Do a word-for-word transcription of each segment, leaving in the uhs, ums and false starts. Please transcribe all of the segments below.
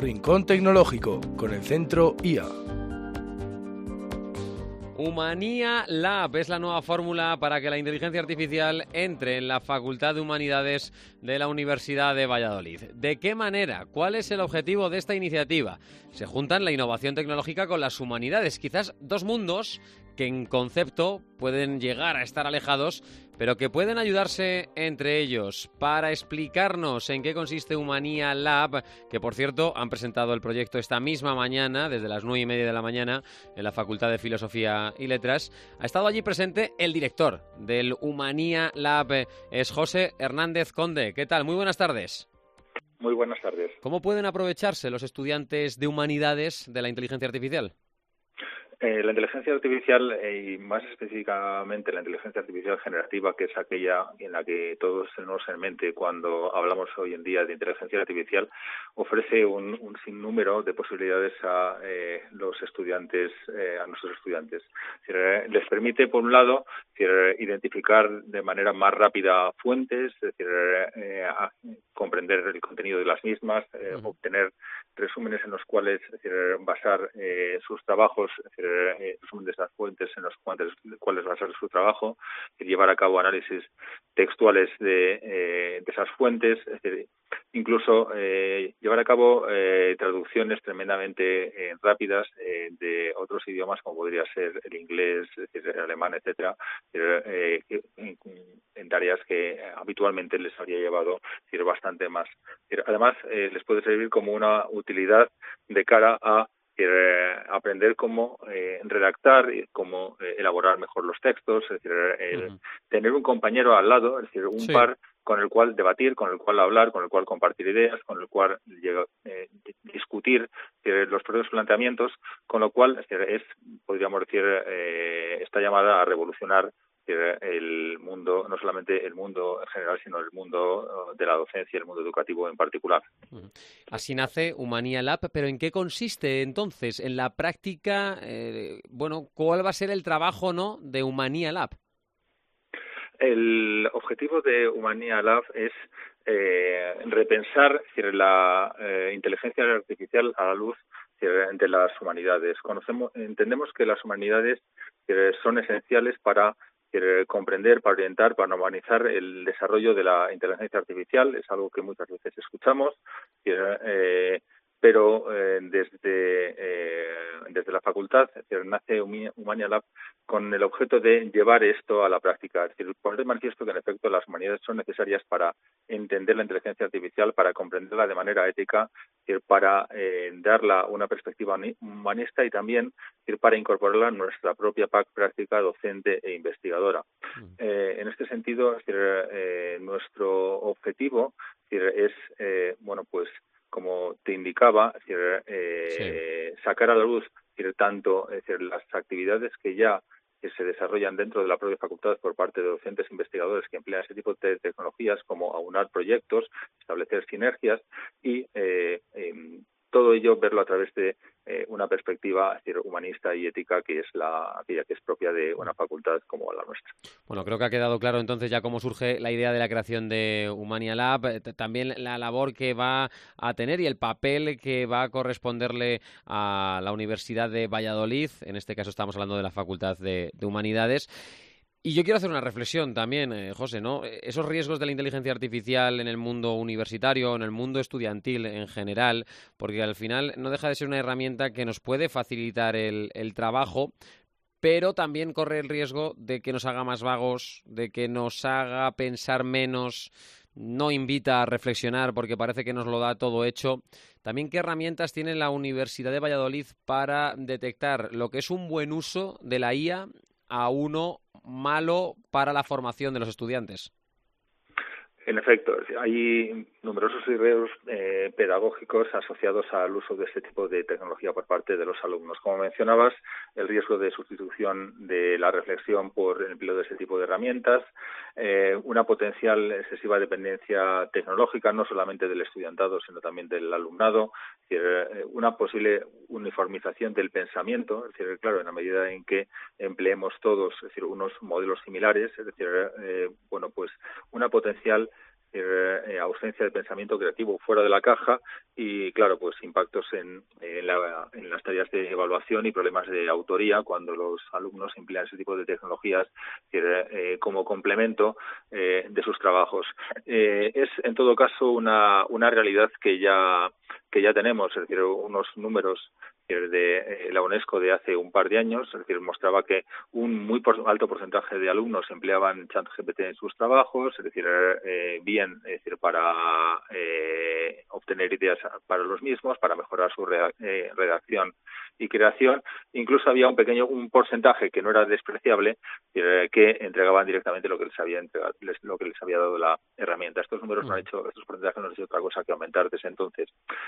Rincón Tecnológico, con el Centro I A. Humanía Lab es la nueva fórmula para que la inteligencia artificial entre en la Facultad de Humanidades de la Universidad de Valladolid. ¿De qué manera? ¿Cuál es el objetivo de esta iniciativa? Se juntan la innovación tecnológica con las humanidades, quizás dos mundos que en concepto pueden llegar a estar alejados, pero que pueden ayudarse entre ellos. Para explicarnos en qué consiste Humanía Lab, que por cierto han presentado el proyecto esta misma mañana, desde las nueve y media de la mañana, en la Facultad de Filosofía y Letras, ha estado allí presente el director del Humanía Lab, es José Hernández Conde. ¿Qué tal? Muy buenas tardes. Muy buenas tardes. ¿Cómo pueden aprovecharse los estudiantes de humanidades de la inteligencia artificial? Eh, la inteligencia artificial, eh, y más específicamente la inteligencia artificial generativa, que es aquella en la que todos tenemos en mente cuando hablamos hoy en día de inteligencia artificial, ofrece un, un sinnúmero de posibilidades a eh, los estudiantes, eh, a nuestros estudiantes. Es decir, les permite, por un lado, es decir, identificar de manera más rápida fuentes, es decir, eh, a comprender el contenido de las mismas, eh, uh-huh. obtener resúmenes en los cuales es decir, basar eh, sus trabajos, es decir, eh, resumen de esas fuentes en los cuales, cuales basar su trabajo, y llevar a cabo análisis textuales de, eh, de esas fuentes, es decir, incluso eh, llevar a cabo eh, traducciones tremendamente eh, rápidas eh, de otros idiomas, como podría ser el inglés, es decir, el alemán, etcétera, eh, en, en tareas que habitualmente les habría llevado es decir, bastante más. Además, eh, les puede servir como una utilidad de cara a eh, aprender cómo eh, redactar y cómo eh, elaborar mejor los textos, es decir, el, uh-huh. tener un compañero al lado, es decir, un sí. par con el cual debatir, con el cual hablar, con el cual compartir ideas, con el cual eh, discutir eh, los propios planteamientos, con lo cual es, decir, es podríamos decir, eh, está llamada a revolucionar el mundo, no solamente el mundo en general, sino el mundo de la docencia y el mundo educativo en particular. Así nace Humanía Lab, pero ¿en qué consiste entonces? En la práctica, eh, bueno, ¿cuál va a ser el trabajo, no, de Humanía Lab? El objetivo de Humanía Lab es eh, repensar es decir, la eh, inteligencia artificial a la luz de las humanidades. Conocemos, entendemos que las humanidades eh, son esenciales para comprender, para orientar, para normalizar el desarrollo de la inteligencia artificial. Es algo que muchas veces escuchamos, eh, pero eh, desde eh, desde la facultad es decir, nace Humanía Lab con el objeto de llevar esto a la práctica, es decir, poner de manifiesto que en efecto las humanidades son necesarias para entender la inteligencia artificial, para comprenderla de manera ética, es decir, para eh, darla una perspectiva humanista y también es decir, para incorporarla en nuestra propia práctica docente e investigadora. Mm. Eh, en este sentido, es decir, eh, nuestro objetivo es, decir, es eh, bueno, pues como te indicaba, es decir, eh, sí. sacar a la luz es decir, tanto es decir, las actividades que ya que se desarrollan dentro de la propia facultad por parte de docentes e investigadores que emplean ese tipo de tecnologías, como aunar proyectos, establecer sinergias y eh, eh, todo ello verlo a través de eh, una perspectiva es decir, humanista y ética que es la aquella que es propia de una facultad como la nuestra. Bueno, creo que ha quedado claro entonces ya cómo surge la idea de la creación de Humanía Lab, también la labor que va a tener y el papel que va a corresponderle a la Universidad de Valladolid, en este caso estamos hablando de la Facultad de, de Humanidades. Y yo quiero hacer una reflexión también, eh, José, ¿no? Esos riesgos de la inteligencia artificial en el mundo universitario, en el mundo estudiantil en general, porque al final no deja de ser una herramienta que nos puede facilitar el, el trabajo, pero también corre el riesgo de que nos haga más vagos, de que nos haga pensar menos, no invita a reflexionar porque parece que nos lo da todo hecho. También, ¿qué herramientas tiene la Universidad de Valladolid para detectar lo que es un buen uso de la I A a uno malo para la formación de los estudiantes? En efecto, hay numerosos riesgos eh, pedagógicos asociados al uso de este tipo de tecnología por parte de los alumnos. Como mencionabas, el riesgo de sustitución de la reflexión por el empleo de este tipo de herramientas, eh, una potencial excesiva dependencia tecnológica, no solamente del estudiantado, sino también del alumnado, es decir, eh, una posible uniformización del pensamiento, es decir, claro, en la medida en que empleemos todos, es decir, unos modelos similares, es decir, eh, bueno, pues una potencial eh, ausencia de pensamiento creativo fuera de la caja y, claro, pues impactos en, en, la, en las tareas de evaluación y problemas de autoría cuando los alumnos emplean ese tipo de tecnologías eh, como complemento eh, de sus trabajos. Eh, es, en todo caso, una, una realidad que ya, que ya tenemos, es decir, unos números de la UNESCO de hace un par de años, es decir, mostraba que un muy por, alto porcentaje de alumnos empleaban ChatGPT en sus trabajos, es decir, eh, bien, es decir, para eh, obtener ideas para los mismos, para mejorar su eh, redacción y creación. Incluso había un pequeño un porcentaje que no era despreciable eh, que entregaban directamente lo que les había entregado, les, lo que les había dado la herramienta. Estos números no han hecho, estos porcentajes no han hecho otra cosa que aumentar desde entonces.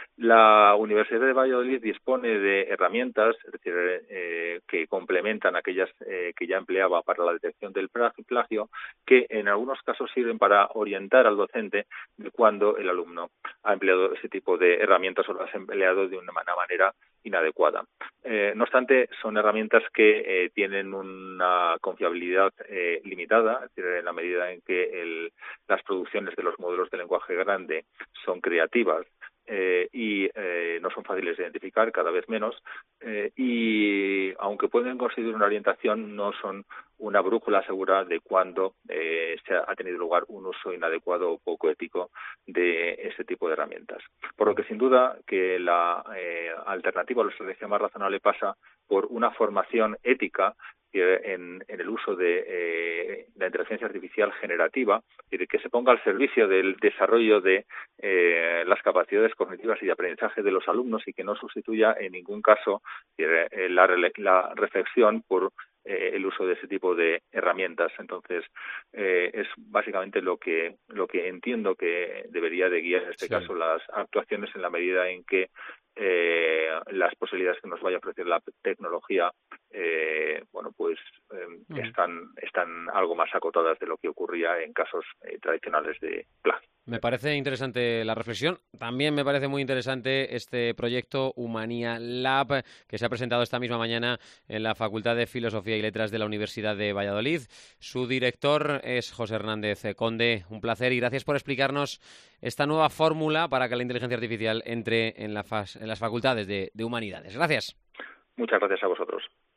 La Universidad de Valladolid dispone de herramientas, es decir, eh, que complementan aquellas eh, que ya empleaba para la detección del plagio, que en algunos casos sirven para orientar al docente de cuando el alumno ha empleado ese tipo de herramientas o las ha empleado de una manera inadecuada. Eh, no obstante, son herramientas que eh, tienen una confiabilidad eh, limitada, es decir, en la medida en que el, las producciones de los modelos de lenguaje grande son creativas, Eh, y eh, no son fáciles de identificar, cada vez menos, eh, y aunque pueden constituir una orientación, no son una brújula segura de cuándo eh, se ha tenido lugar un uso inadecuado o poco ético de este tipo de herramientas. Por lo que sin duda que la eh, alternativa a la estrategia más razonable pasa por una formación ética En, en el uso de eh, la inteligencia artificial generativa, y que se ponga al servicio del desarrollo de eh, las capacidades cognitivas y de aprendizaje de los alumnos y que no sustituya en ningún caso eh, la, la reflexión por eh, el uso de ese tipo de herramientas. Entonces, eh, es básicamente lo que lo que entiendo que debería de guiar en este sí. caso las actuaciones en la medida en que eh, las posibilidades que nos vaya a ofrecer la tecnología eh, bueno pues eh, mm. están están algo más acotadas de lo que ocurría en casos eh, tradicionales de plagio. Me parece interesante la reflexión. También me parece muy interesante este proyecto Humania Lab que se ha presentado esta misma mañana en la Facultad de Filosofía y Letras de la Universidad de Valladolid. Su director es José Hernández Conde. Un placer y gracias por explicarnos esta nueva fórmula para que la inteligencia artificial entre en, la fas- en las facultades de, de humanidades. Gracias. Muchas gracias a vosotros.